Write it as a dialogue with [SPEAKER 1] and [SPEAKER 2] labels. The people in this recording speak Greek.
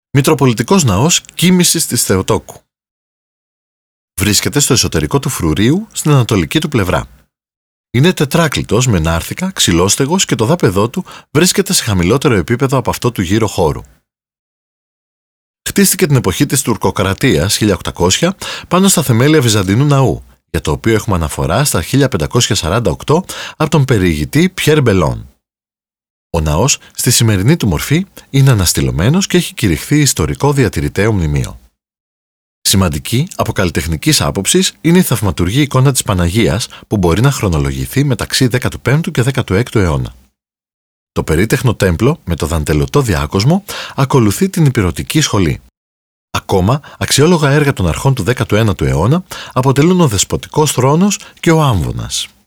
[SPEAKER 1] Μητροπολιτικός Ναός Κοίμησης της Θεοτόκου. Βρίσκεται στο εσωτερικό του φρουρίου, στην ανατολική του πλευρά. Είναι τετράκλητος με νάρθηκα, ξυλόστεγος και το δάπεδό του βρίσκεται σε χαμηλότερο επίπεδο από αυτό του γύρω χώρου. Χτίστηκε την εποχή της τουρκοκρατίας 1800 πάνω στα θεμέλια Βυζαντινού ναού, για το οποίο έχουμε αναφορά στα 1548 από τον περιηγητή Πιέρ Μπελόν. Ο ναός στη σημερινή του μορφή είναι αναστηλωμένος και έχει κηρυχθεί ιστορικό διατηρηταίο μνημείο. Σημαντική από καλλιτεχνικής άποψης είναι η θαυματουργή εικόνα της Παναγίας που μπορεί να χρονολογηθεί μεταξύ 15ου και 16ου αιώνα. Το περίτεχνο τέμπλο με το δαντελωτό διάκοσμο ακολουθεί την ηπειρωτική σχολή. Ακόμα, αξιόλογα έργα των αρχών του 19ου αιώνα αποτελούν ο Δεσποτικός θρόνος και ο Άμβονας.